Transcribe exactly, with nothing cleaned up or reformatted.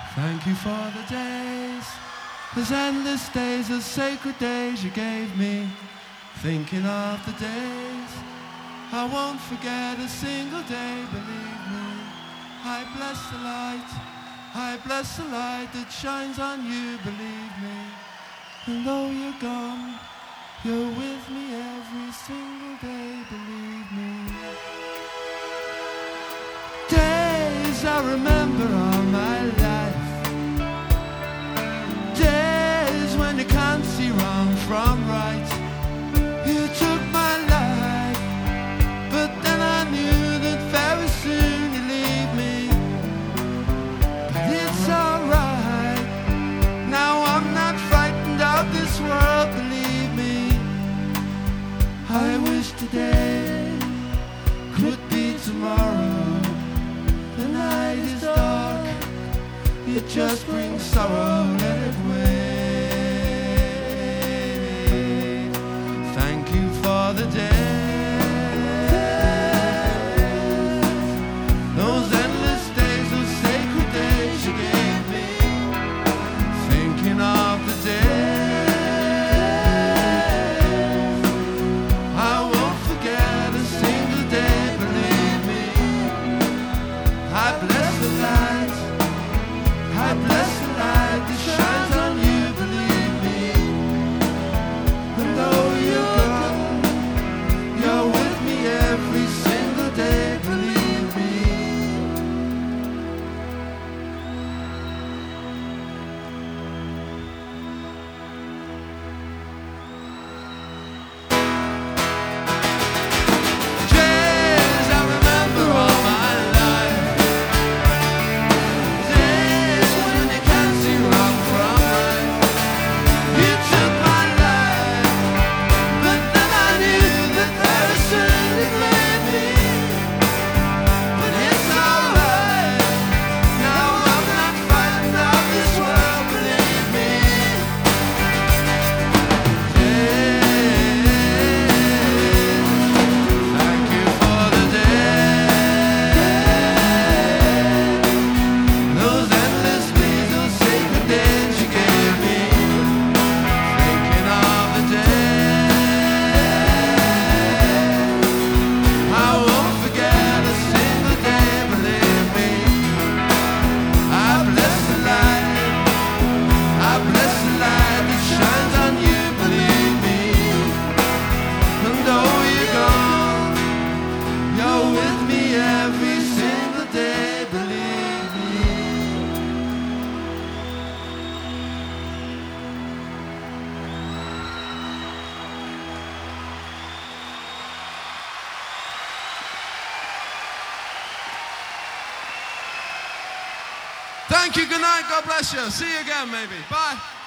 Thank you for the days, those endless days, those sacred days you gave me. Thinking of the days, I won't forget a single day, believe me. I bless the light, I bless the light that shines on you, believe me. And though you're gone, you're with me every single day, believe me. Days I remember all my life, days when you can't see wrong from right. You took my life, but then I knew that very soon you'd leave me. But it's alright, now I'm not frightened of this world, believe me. I wish today could be tomorrow. The night is dark, it just brings sorrow, let it wait. Thank you for the days, those endless days, those sacred days you gave me. Thinking of the days, I won't forget a single day, believe me. I bless the light, I bless the light that shines on you, believe me. And though you're gone, you're with me every single day, believe me. Days I remember all my life, days when you can't see wrong from right. You took my life, but then I knew that very soon you'd leave me. But it's alright, now I'm not frightened of this world, believe me. Thank you for the days, those endless days, those sacred days you gave me. Thinking of the days, I won't forget a single day, believe me. I bless the light, I bless the light that shines on you, believe me. And though you're gone, you're with me every single day, believe me. Thank you, good night, God bless you. See you again maybe. Bye.